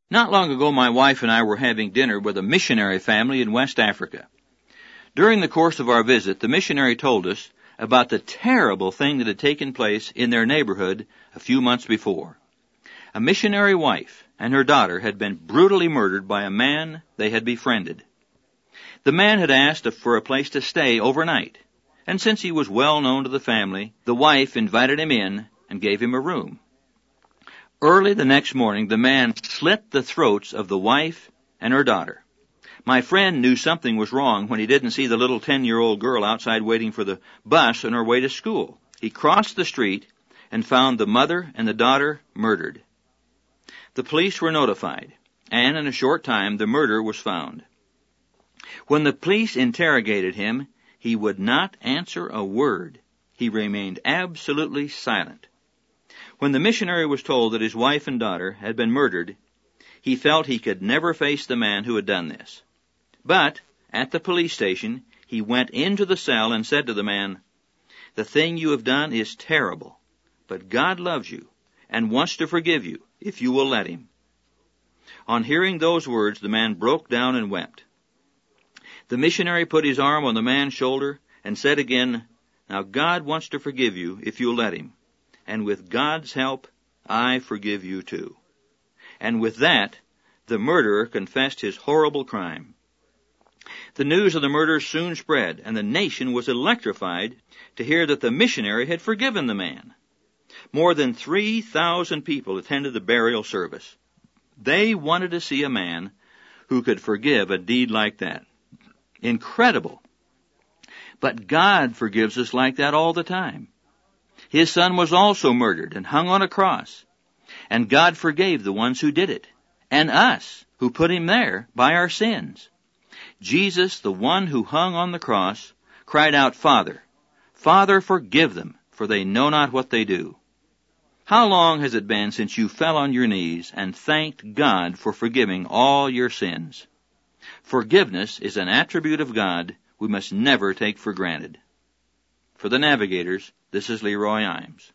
Not long ago, my wife and I were having dinner with a missionary family in West Africa. During the course of our visit, the missionary told us about the terrible thing that had taken place in their neighborhood a few months before. A missionary wife and her daughter had been brutally murdered by a man they had befriended. The man had asked for a place to stay overnight, and since he was well known to the family, the wife invited him in and gave him a room. Early the next morning, the man slit the throats of the wife and her daughter. My friend knew something was wrong when he didn't see the little 10-year-old girl outside waiting for the bus on her way to school. He crossed the street and found the mother and the daughter murdered. The police were notified, and in a short time the murder was found. When the police interrogated him, he would not answer a word. He remained absolutely silent. When the missionary was told that his wife and daughter had been murdered, he felt he could never face the man who had done this. But at the police station, he went into the cell and said to the man, "The thing you have done is terrible, but God loves you and wants to forgive you if you will let him." On hearing those words, the man broke down and wept. The missionary put his arm on the man's shoulder and said again, "Now God wants to forgive you if you'll let him. And with God's help, I forgive you too." And with that, the murderer confessed his horrible crime. The news of the murder soon spread, and the nation was electrified to hear that the missionary had forgiven the man. More than 3,000 people attended the burial service. They wanted to see a man who could forgive a deed like that. Incredible. But God forgives us like that all the time. His son was also murdered and hung on a cross. And God forgave the ones who did it, and us who put him there by our sins. Jesus, the one who hung on the cross, cried out, "Father, Father, forgive them, for they know not what they do." How long has it been since you fell on your knees and thanked God for forgiving all your sins? Forgiveness is an attribute of God we must never take for granted. For the Navigators, this is Leroy Imes.